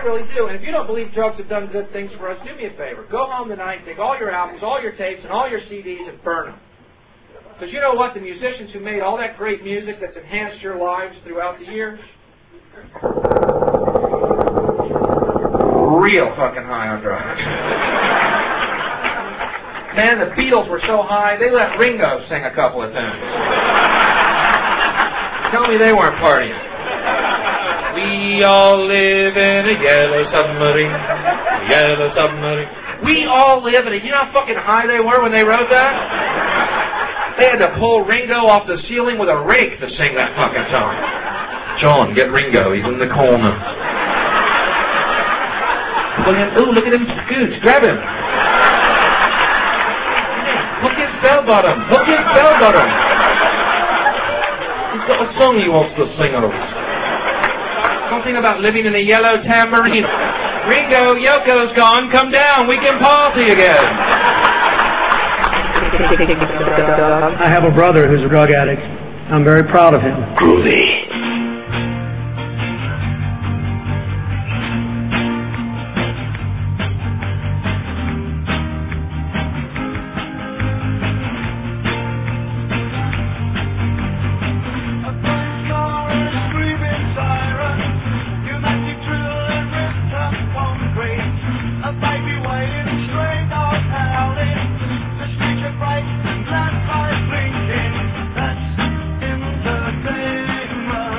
really do. And if you don't believe drugs have done good things for us, do me a favor. Go home tonight, take all your albums, all your tapes, and all your CDs and burn them. Because you know what? The musicians who made all that great music that's enhanced your lives throughout the years, real fucking high on drugs. Man, the Beatles were so high, they let Ringo sing a couple of tunes. Tell me they weren't partying. We all live in a yellow submarine, yellow submarine. We all live in a... You know how fucking high they were when they wrote that? They had to pull Ringo off the ceiling with a rake to sing that fucking song. John, get Ringo. He's in the corner. Ooh, look at him scoot. Grab him. Hook his bell bottom. Hook his bell bottom. He's got a song he wants to sing over. Something about living in a yellow tambourine. Ringo, Yoko's gone. Come down. We can party again. I have a brother who's a drug addict. I'm very proud of him. Groovy. That's entertainment.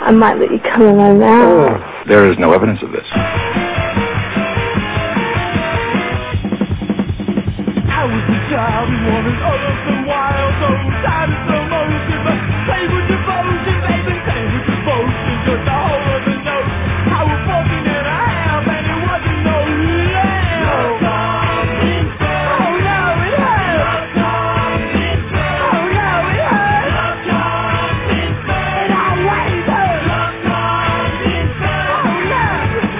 I might let you come in my mouth. There is no evidence of this. I was a child who wanted others and wild, so tired of slow motion, but play with devotion, baby, play with devotion, just a whole other note. I was 14 and a half, and it wasn't no lamb. Oh no, it hurt. Oh no, it hurt. And I waited. Oh no.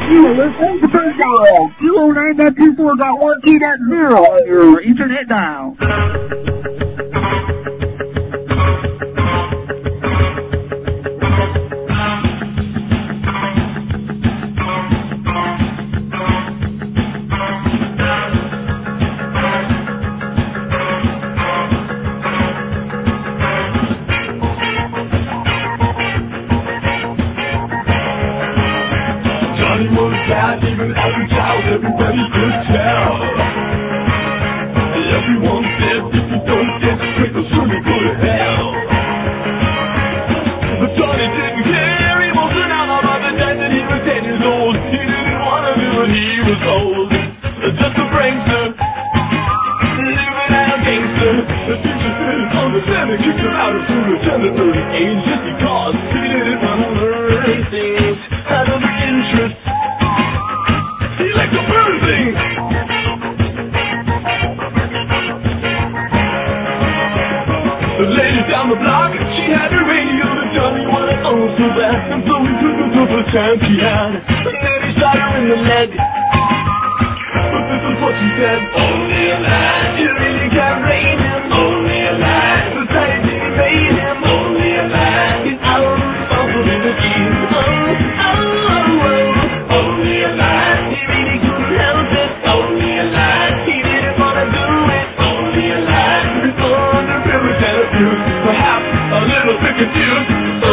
You are listening to Turn Dial. 209.24.12.0 on your internet dial. Johnny was bad, even as a child, everybody could tell. Everyone said, if you don't get straight, you'll surely go to hell. But Johnny didn't care, he wasn't out about the time that he was 10 years old. He didn't want to do what he was told. Just a prankster, living out a gangster. The teacher said his understanding kicked him out of school at 10 and 30 age, just because he didn't want to learn things out of interest. He liked to burn things. The lady down the block, she had a radio that Johnny wanted oh so bad, and so he took her to the chance he had. And then he shot her in the leg. But this is what she said: only a lie. You really can't blame him. Only a lie. Society made him. Only a lie. He's our responsibility. Only a lie. He really couldn't help it. Only a lie. He didn't want to do it. Only a lie. He's under privilege and abuse. Perhaps a little bit confused.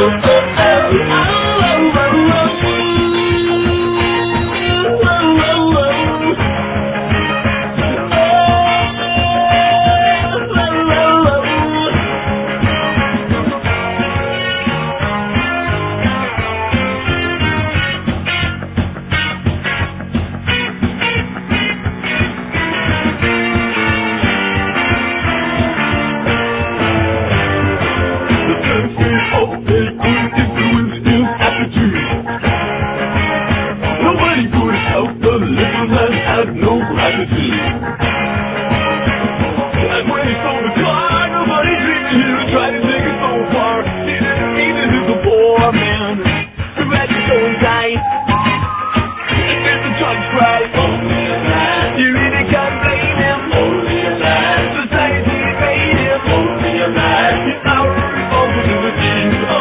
Nobody could help the little man had no gratitude. And when he sold the car, nobody dreamed he would try to take it so far. He didn't mean that he's a poor man who had his own time. And then the judge cried, only a lie. You really can't blame him. Only a lie. Society made him. Only a lie. It's our responsibility.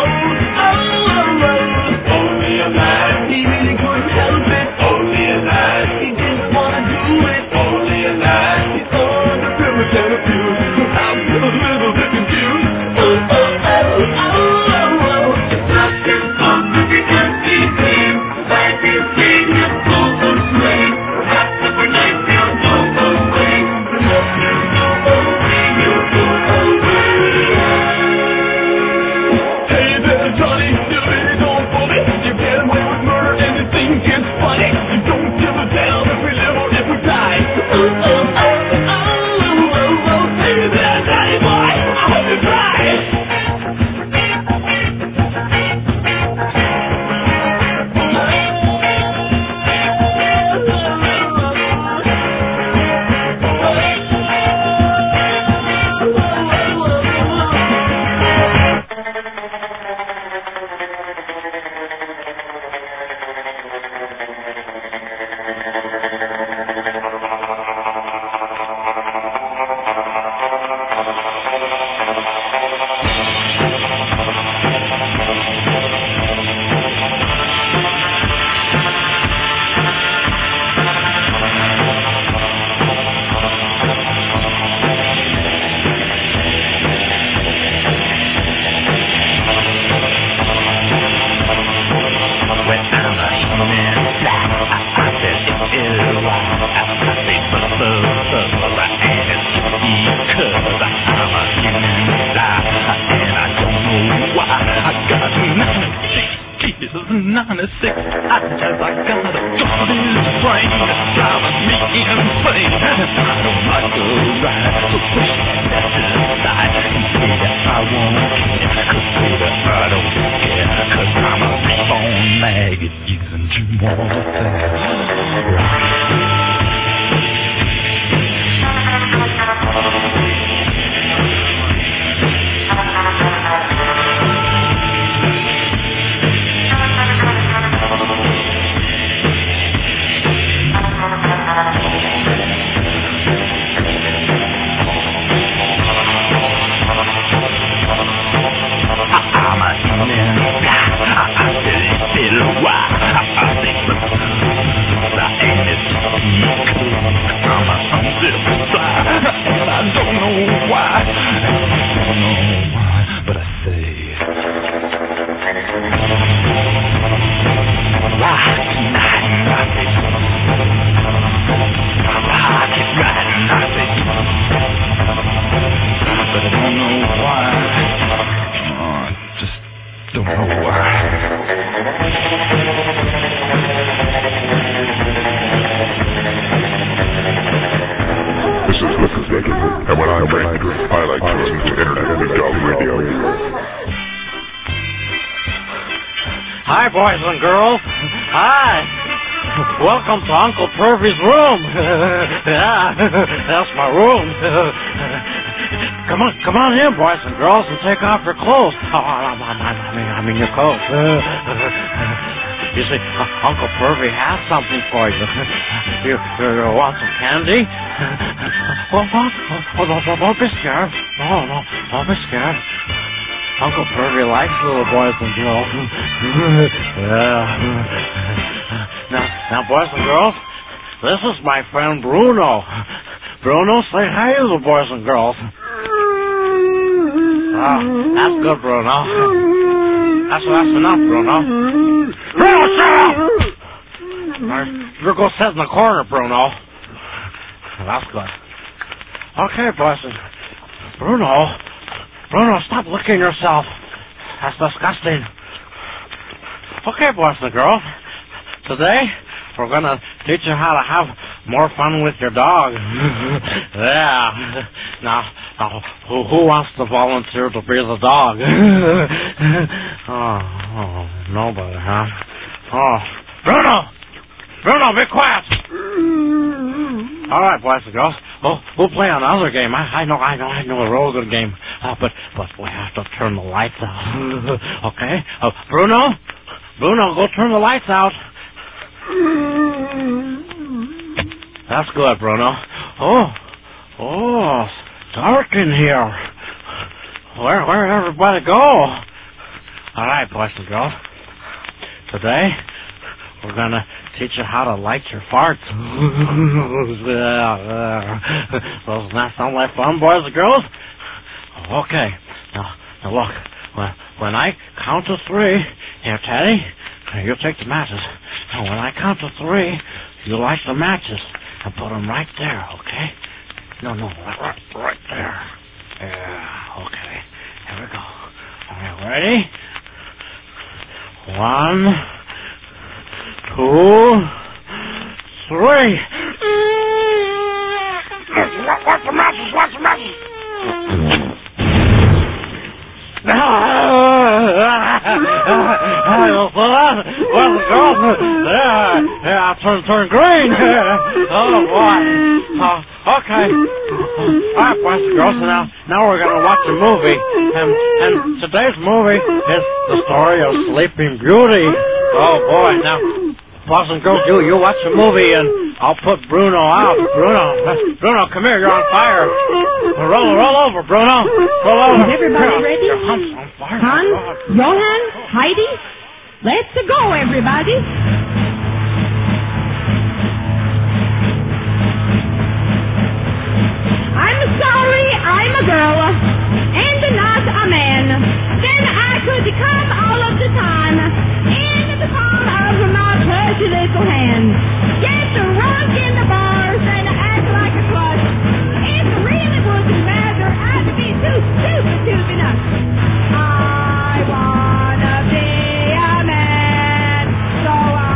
Only a lie. He really couldn't help it. Only a lie. He didn't want to do it. Only a lie. He's under privilege and abuse. I'm a little bit confused. It's not his fault that he can't be clean. Why do you feed him full of blame? Perhaps every night he'll go away. Perhaps he'll go away. He'll go away. Hey there, Johnny, you really don't fool me. You get away with murder and you think it's funny. You don't give a damn if we live or if we die. Hey there, Johnny boy, I hope you try. boys and girls. Hi. Welcome to Uncle Pervy's room. Yeah, that's my room. Come on in, boys and girls, and take off your clothes. I mean your coat. You see, Uncle Pervy has something for you. You want some candy? Well, don't be scared. No, don't be scared. Uncle Pervy likes little boys and girls. Yeah. Now, boys and girls, this is my friend Bruno. Bruno, say hi to the boys and girls. Oh, that's good, Bruno. That's enough, Bruno. Bruno, shut up! You go sit in the corner, Bruno. That's good. Okay, boys. Bruno, stop licking yourself. That's disgusting. Okay, boys and girls. Today, we're going to teach you how to have more fun with your dog. Yeah. Now, who wants to volunteer to be the dog? Oh, nobody, huh? Oh, Bruno, be quiet. All right, boys and girls. We'll play another game. I know a real good game. But we have to turn the lights out. Okay? Bruno, go turn the lights out. That's good, Bruno. Oh, it's dark in here. Where'd everybody go? All right, boys and girls. Today, we're going to teach you how to light your farts. Doesn't that sound like fun, boys and girls? Okay. Now look. When I count to 3, here, Teddy, you take the matches. And when I count to 3, you light the matches and put them right there, okay? No, right there. Yeah, okay. Here we go. All right, ready? 1, 2, 3. Watch the matches. I turn green. Oh boy. Okay. All right, boys and girls. Now we're gonna watch a movie, and today's movie is the story of Sleeping Beauty. Oh boy. Now, boys and girls, you watch the movie, and I'll put Bruno out. Bruno, come here. You're on fire. Roll over, Bruno. Roll over. Is everybody ready? Your hump's on fire. Hans, Johan, Heidi, let's go, everybody. I'm sorry I'm a girl and not a man. Then I could come all of the time in the palm of my pretty little hand. Get drunk in the bars and act like a slut. It really wouldn't matter. I'd be too stupid to be nuts. I wanna be a man, so I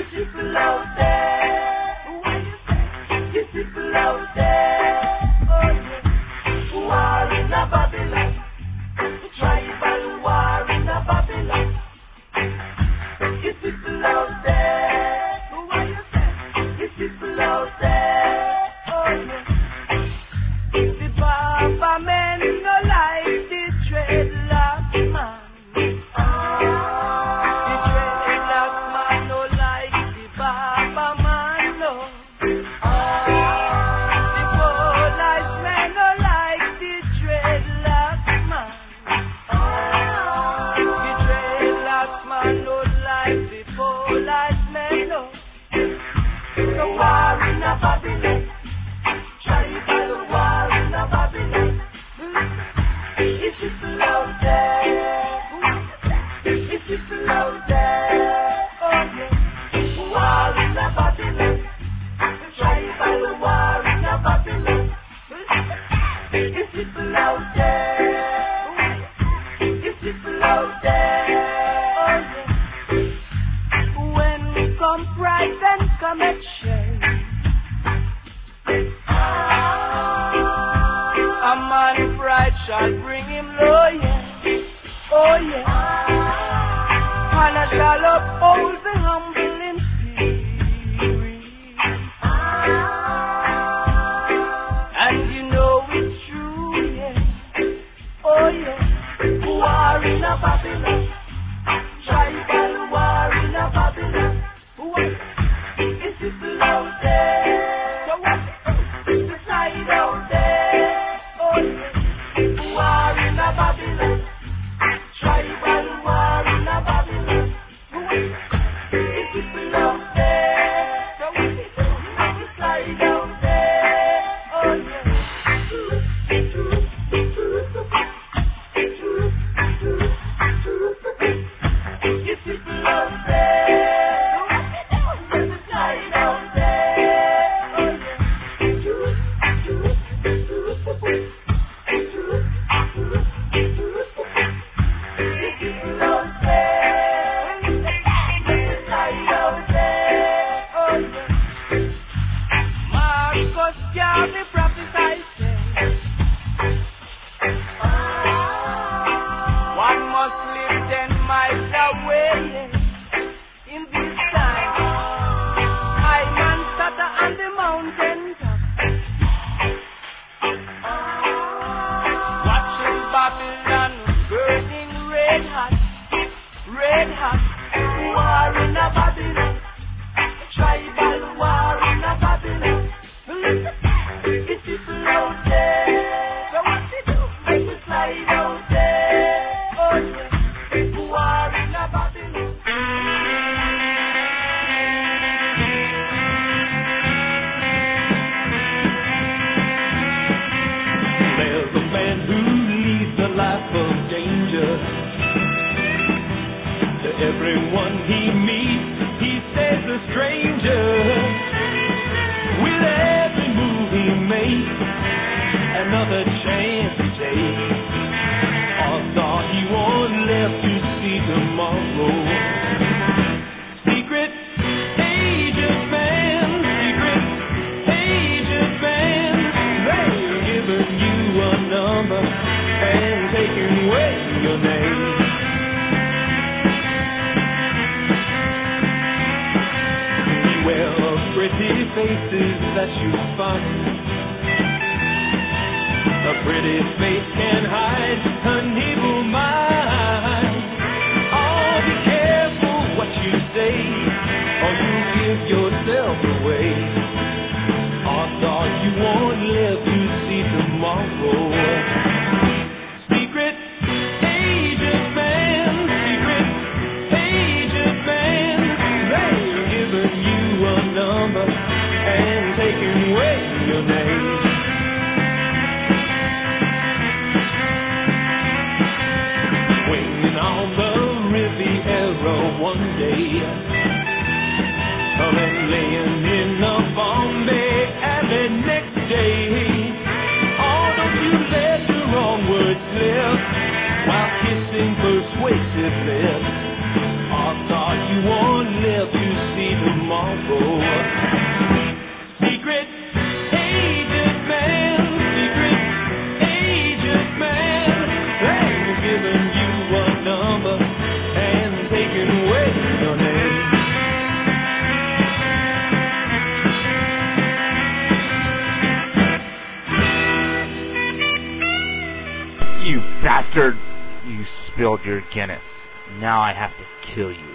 people out there. What you say? You people out there. Oh yeah. War in a Babylon. Tribal war in a Babylon. You people out there. What you say? You people out there. Oh yeah. The Baba men no like the dreadlock man. Shall bring him low, yeah. Oh, yeah. And I shall uphold the humble in spirit. And you know it's true, yeah. Oh, yeah. War in a Babylon. Tribal war in a Babylon. What? It's people out there. So what? It's the side out there. Oh, yeah. War in a Babylon, tribal war in a Babylon. The people out there, so what they do, they slide out there. Oh yeah. The people out there, so what they do, they slide out there. Oh yeah. Everyone he meets, he stays a stranger. With every move he makes, another chance to take. Although he won't live to see tomorrow. Secret agent man, they're giving you a number and taking away your name. Pretty faces that you find. A pretty face can hide an evil mind. Oh, be careful what you say, or you give yourself away. Although you won't live to see tomorrow. Secret agent man, they're giving you a number and taking away your name. Swinging on the Riviera one day, and laying in a Bombay alley next day. Oh, don't you let the wrong words slip while kissing persuasive lips. I thought you won't live to see tomorrow. awful. Secret agent man, they're giving you a number and taking away your name. You bastard! You spilled your Guinness. Now I have to kill you.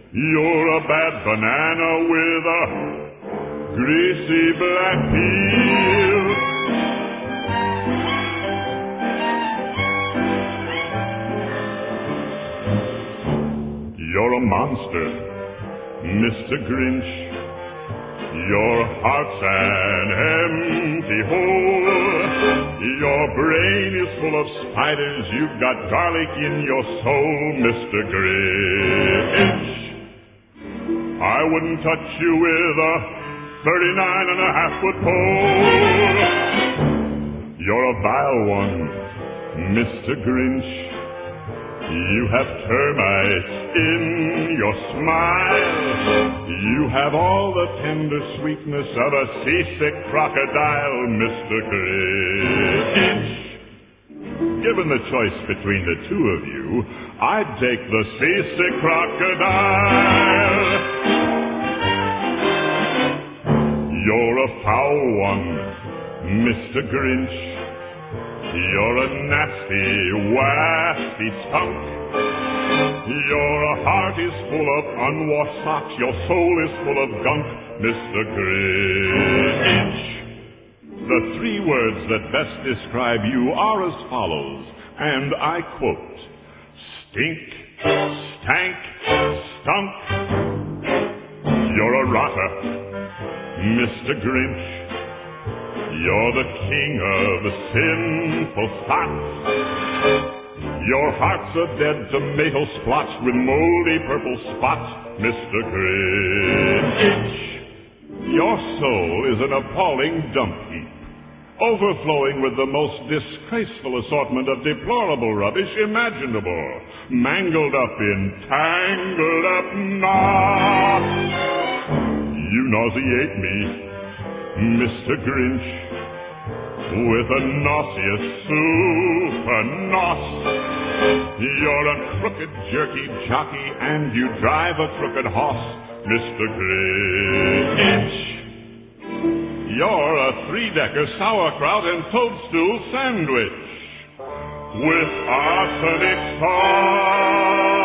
You're a bad banana with a greasy black peel. You're a monster, Mr. Grinch. Your heart's an empty hole. Your brain is full of spiders. You've got garlic in your soul, Mr. Grinch. I wouldn't touch you with a 39.5-foot pole. You're a vile one, Mr. Grinch. You have termites in your smile. You have all the tender sweetness of a seasick crocodile, Mr. Grinch. Given the choice between the two of you, I'd take the seasick crocodile. You're a foul one, Mr. Grinch. You're a nasty, wasty skunk. Your heart is full of unwashed socks. Your soul is full of gunk, Mr. Grinch. The three words that best describe you are as follows, and I quote: stink, stank, stunk. You're a rotter, Mr. Grinch. You're the king of sinful thoughts. Your heart's a dead tomato splotched with moldy purple spots, Mr. Grinch. Your soul is an appalling dump heap, overflowing with the most disgraceful assortment of deplorable rubbish imaginable, mangled up in tangled up knots. You nauseate me, Mr. Grinch, with a nauseous super nos. You're a crooked jerky jockey and you drive a crooked horse, Mr. Grinch. You're a three-decker sauerkraut and toadstool sandwich with arsenic sauce.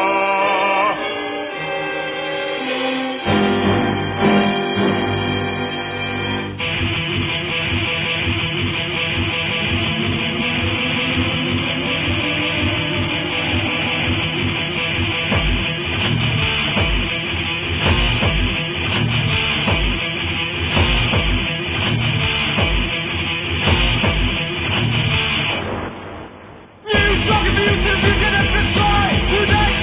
You suck abusive, you can destroy. Today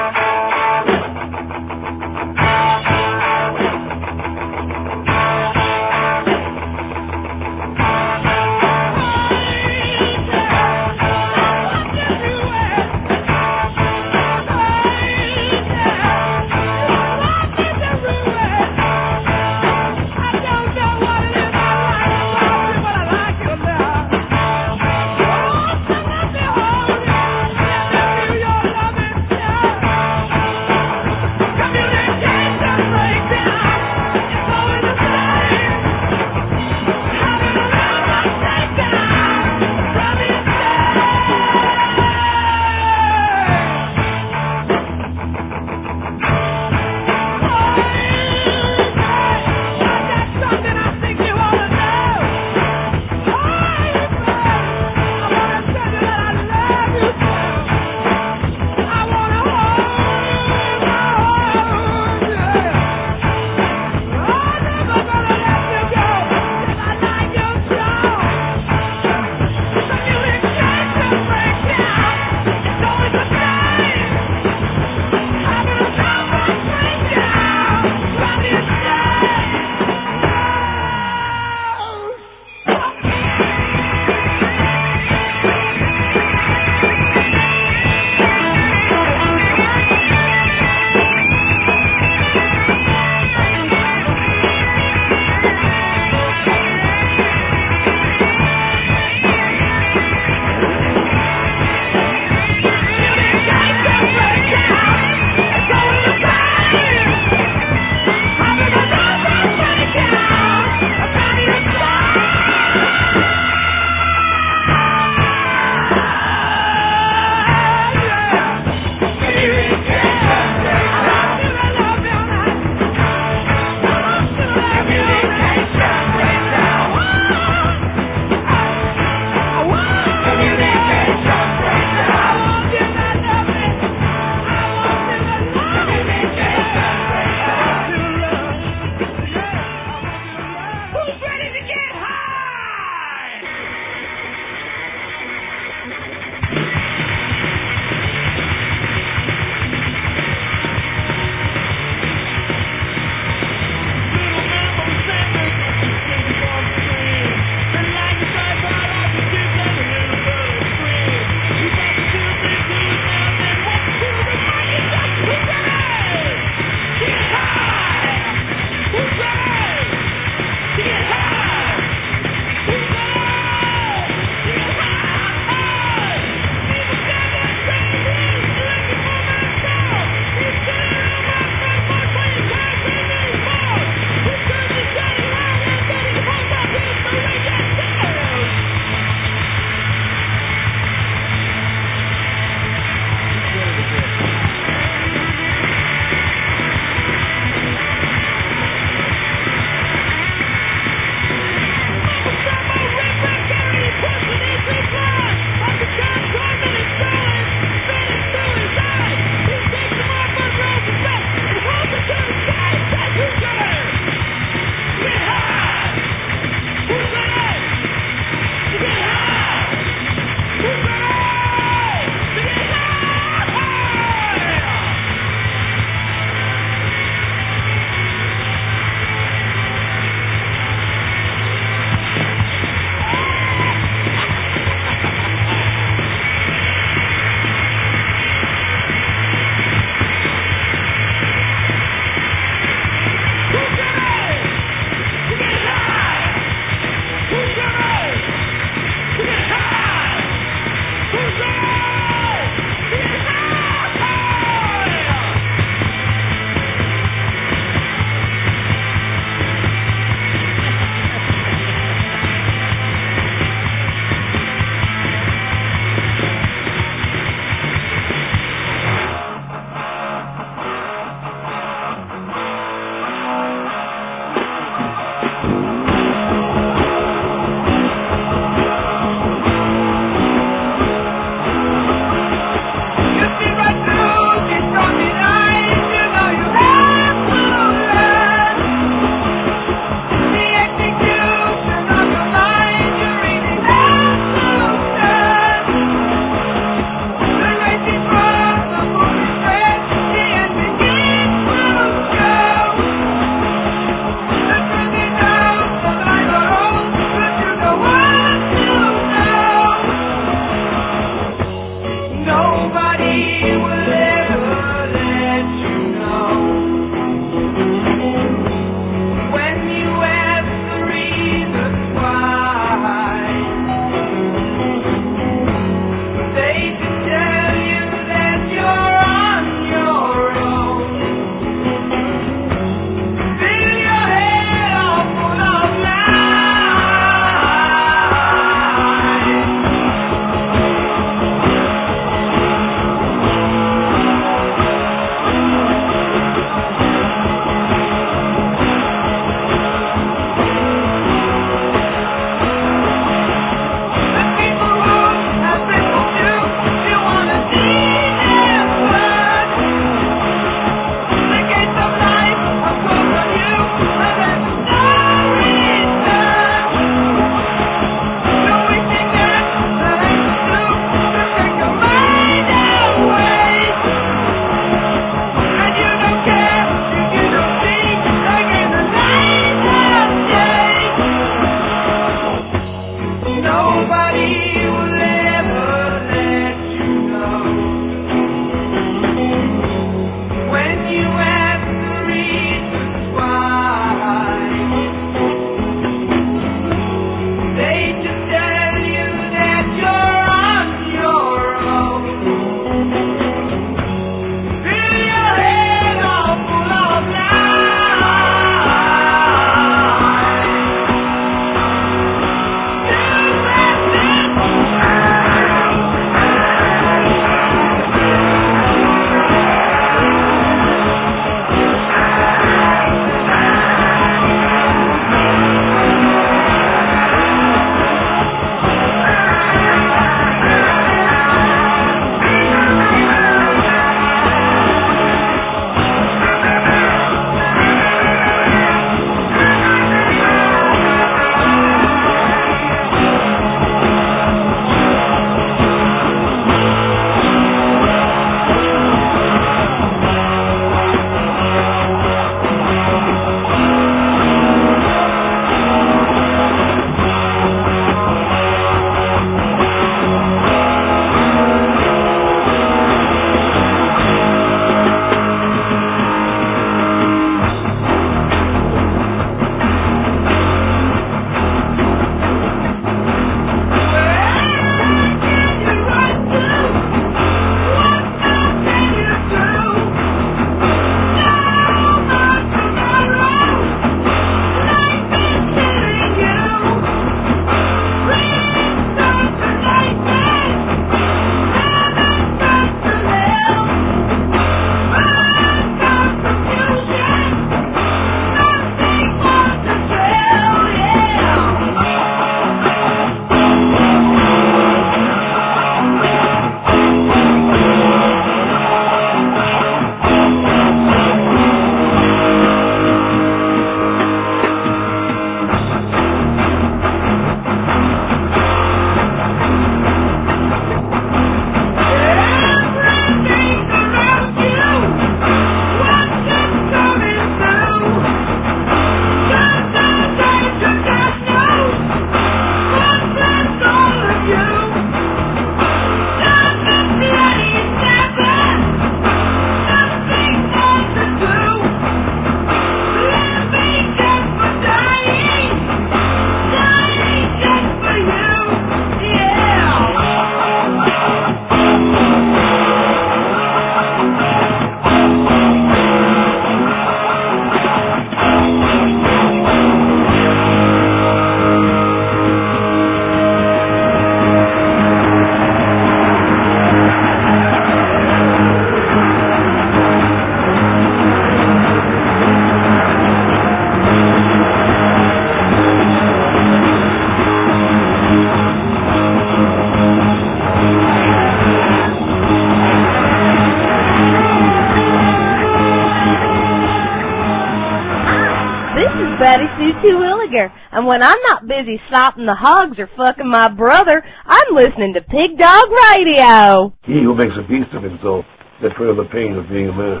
Stu Williger. And when I'm not busy slopping the hogs or fucking my brother, I'm listening to Pig Dog Radio. He who makes a beast of himself, that feel the pain of being a man.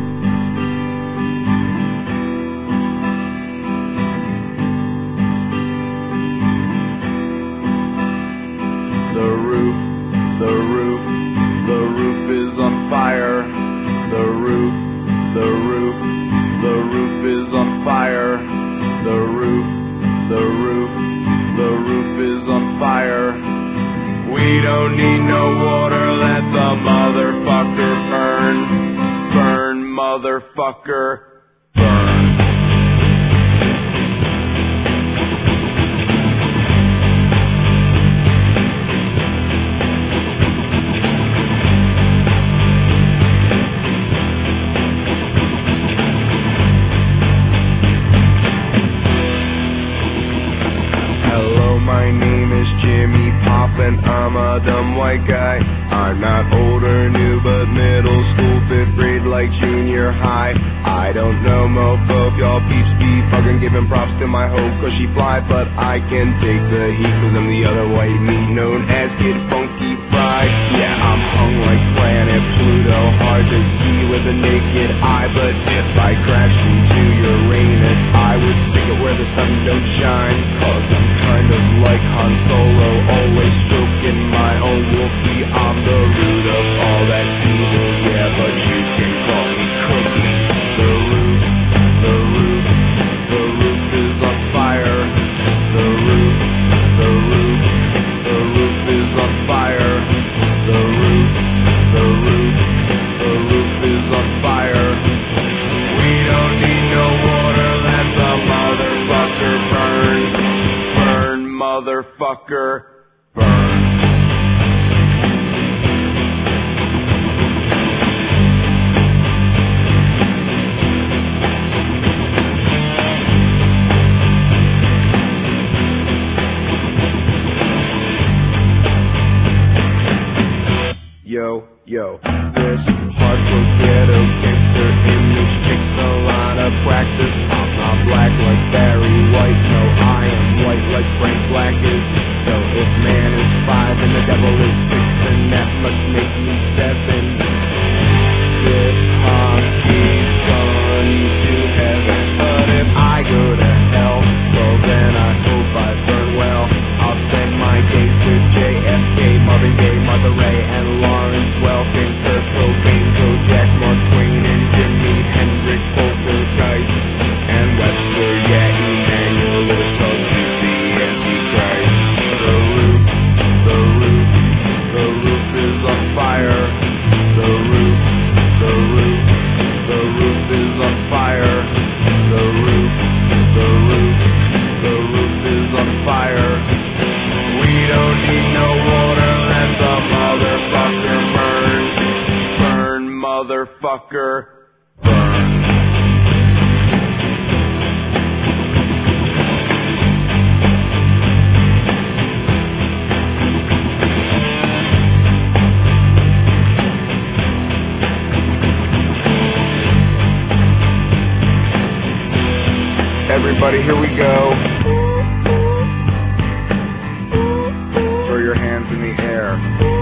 The roof is on fire. The roof is on fire. The roof is on fire. We don't need no water, let the motherfucker burn. Burn, motherfucker, burn. My name is Jimmy Pop and I'm a dumb white guy. I'm not old or new, but middle school, 5th grade like junior high. I don't know mofo if y'all peeps be fucking giving props to my hoe cause she fly, but I can take the heat cause I'm the other white meat known as Kid Funky Fried. Yeah, I'm hung like planet Pluto, hard to see with a naked eye, but if I crashed into Uranus, I would stick it where the sun don't shine, cause I'm kind of like Han Solo, always stroking my own wolfie. I'm the root of all that evil, yeah, but you can call me Cookie. The roof is on fire. The roof is on fire. The roof is on fire. We don't need no water, let the motherfucker burn. Burn, motherfucker, burn. Yo, this hardcore ghetto gangster image takes a lot of practice. I'm not black like Barry White, no, I am white like Frank Black is. So if man is 5 and the devil is 6, then that must make me 7. This hockey's going to heaven, but if I go to hell, well then I hope I burn well. I'll spend my days with JFK, Marvin Gaye, Martha Ray, and Lawrence Welkin, Kurt Cobain, Kojak, Mark Twain, and Jimi Hendrix, Poltergeist, and Webster, yeah, Emmanuel Lewis, the Antichrist. The roof is on fire. The roof is on fire. The roof is on fire. We don't need no water, let the motherfucker burn. Burn, motherfucker, burn. Everybody, here we go. Throw your hands in the air.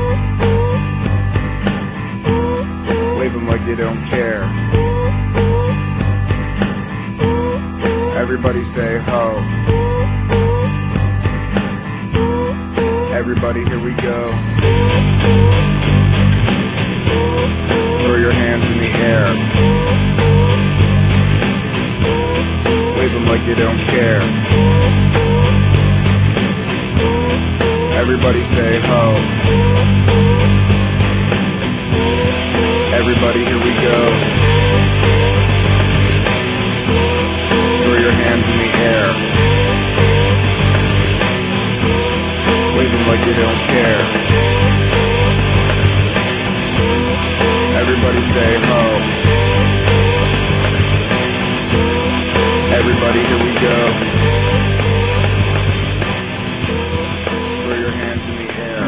Wave them like you don't care. Everybody say ho. Everybody, here we go. Throw your hands in the air. Wave them like you don't care. Everybody say ho. Everybody, here we go. Throw your hands in the air. Wave them like you don't care. Everybody say ho. Everybody, here we go. Throw your hands in the air.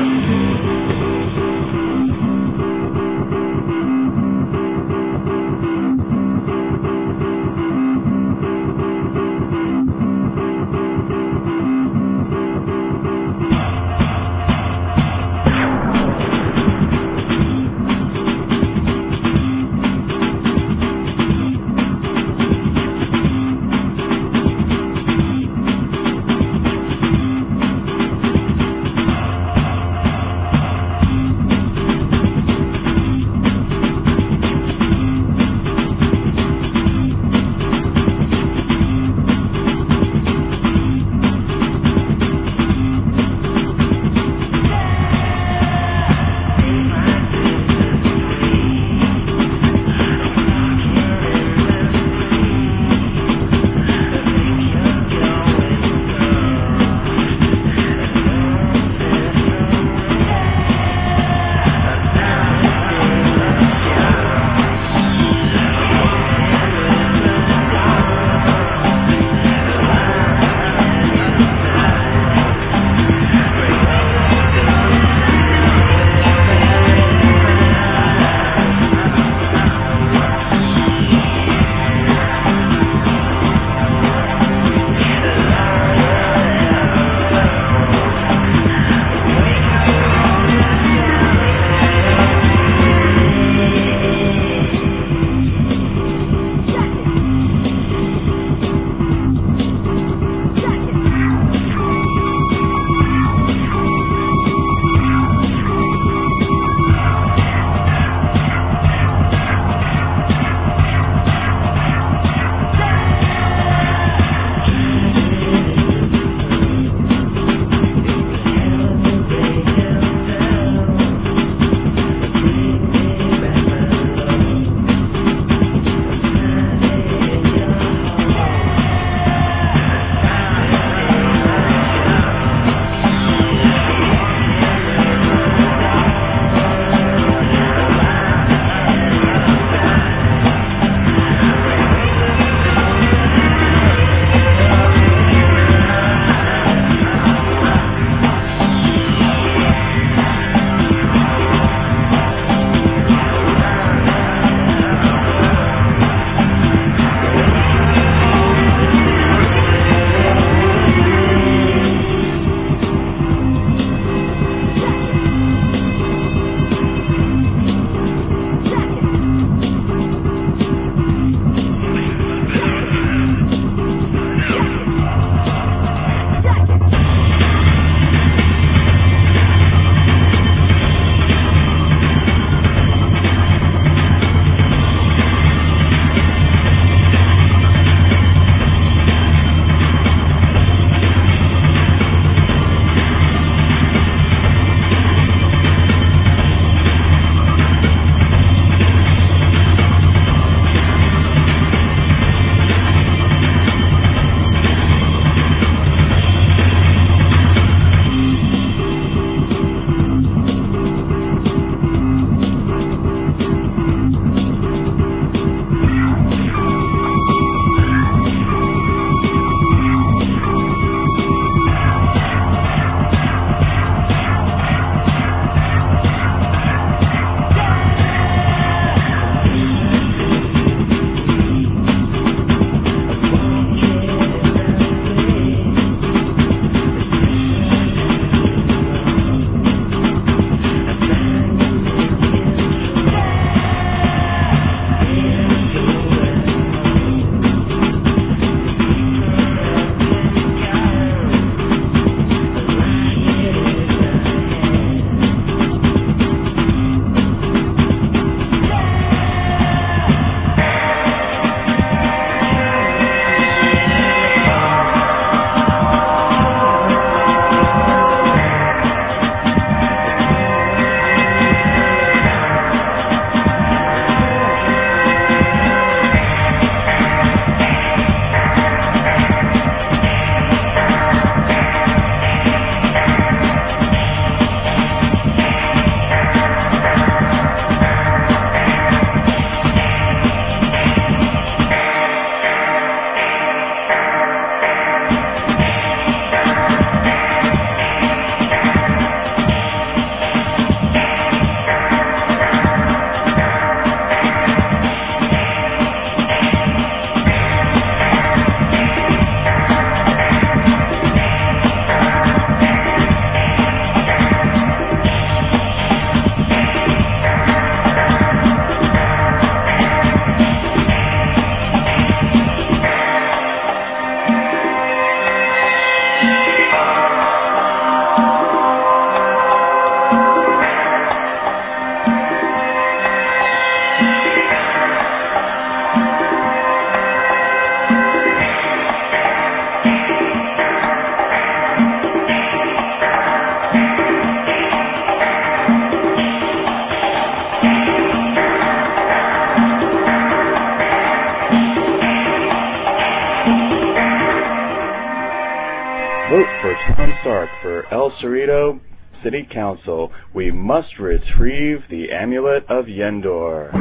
for Tom Stark for El Cerrito City Council. We must retrieve the Amulet of Yendor.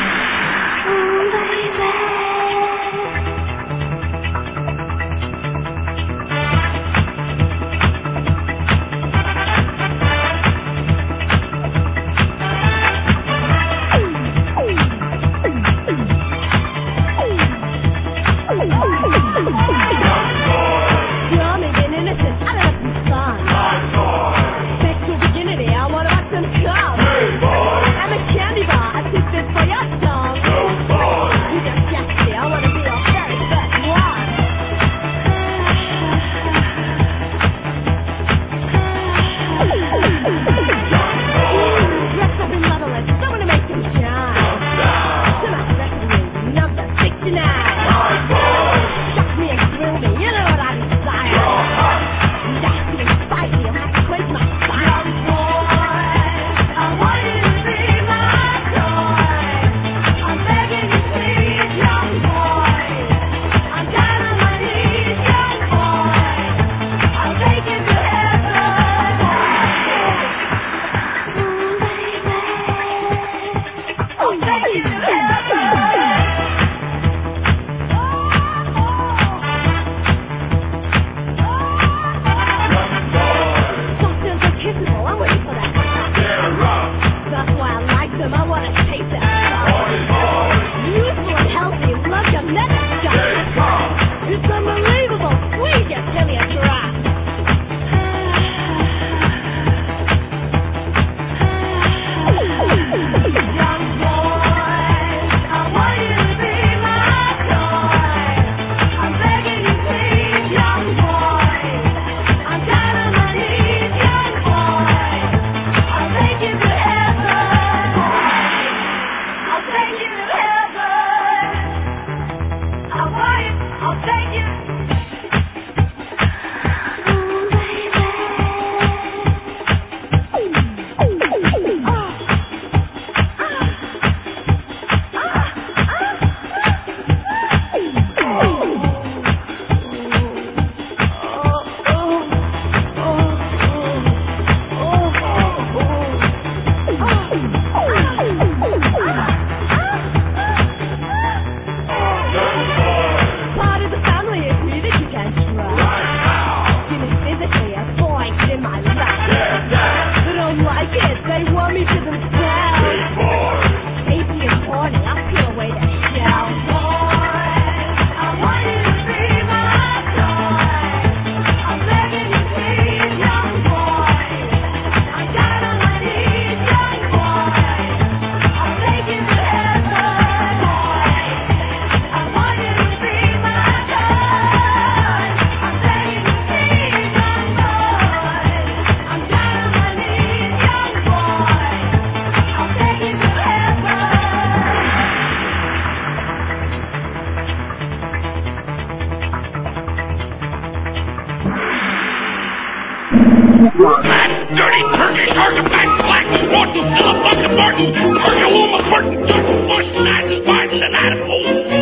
Dirty turkey, target back, black, rotten, motherfucking Martin, turkey, woman, Martin, turkey, bush, night, Martin, and animal.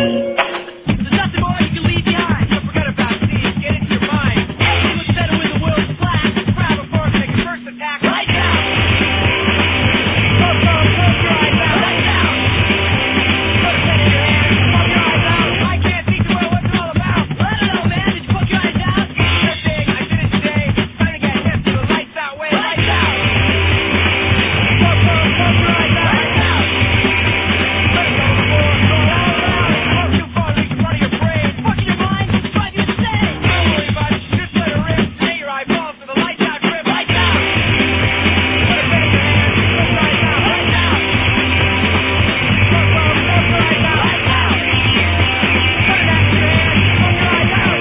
There's nothing more you can leave behind. Don't forget about these, get into your mind. Anything was settled with the world's class. Grab a fork, make a first attack, right now. Go, close your eyes out, right now. Put a pen in your hand, fuck your eyes out. I can't think about what it's all about. I don't know, man, did you fuck your eyes out? Good thing, I did it today. Time to get hip to the lights out way, lights out. Go, close your eyes out, right now. Let it go before it go all around. Go too far, reach in front of your brain. Fucking your mind, drive you insane. Don't worry about it, just let it rip. Lay your eyeballs to the lights out grip, lights out. Put a pen in your hand, close your eyes out, right now. Go, close your eyes out, right now. Put it out in your hand, close your eyes out.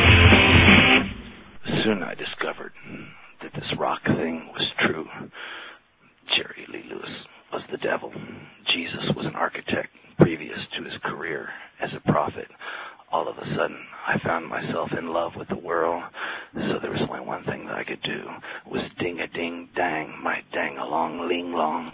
Soon I discovered that this rock thing was true. Jerry Lee Lewis was the devil. Jesus was an architect previous to his career as a prophet. All of a sudden, I found myself in love with the world, so there was only one thing that I could do, was ding-a-ding-dang, my dang-along-ling-long.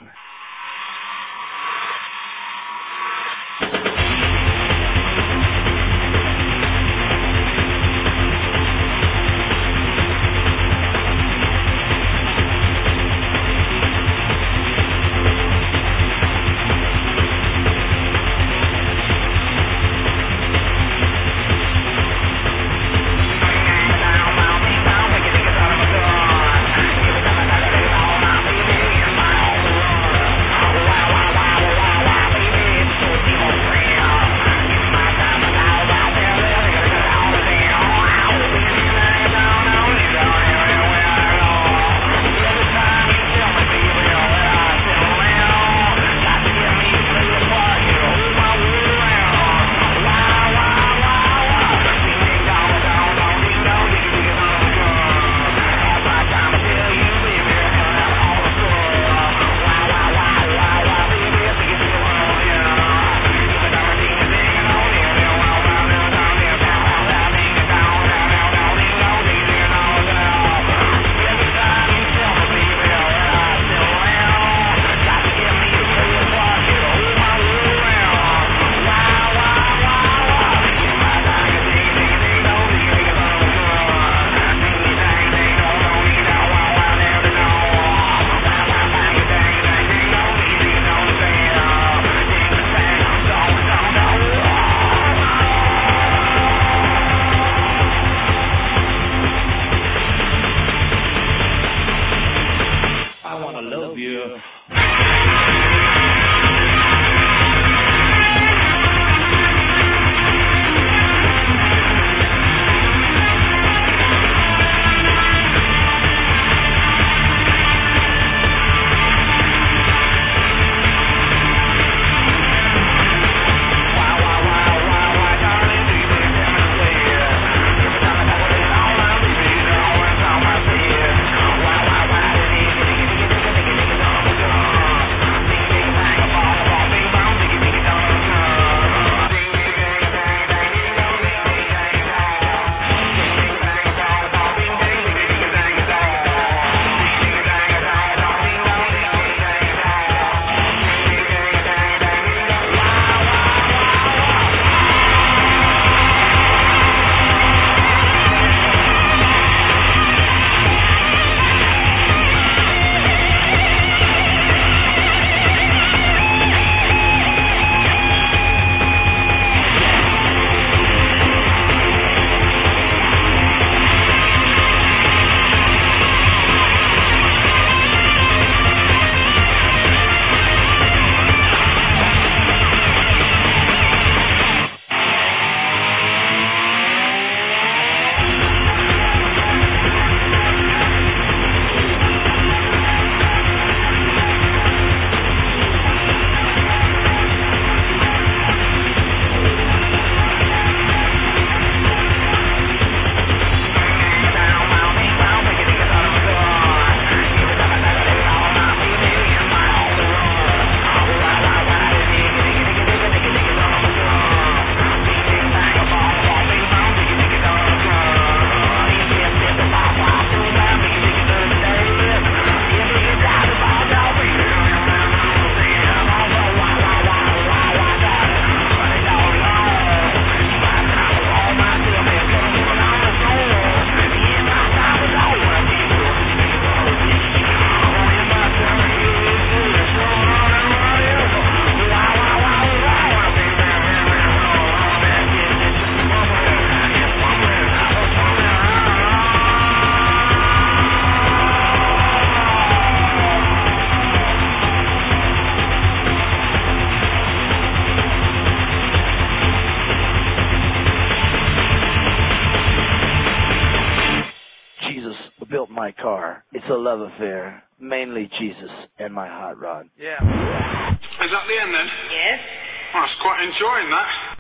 It's a love affair. Mainly Jesus and my hot rod. Yeah. Is that the end then? Yes. I was quite enjoying that.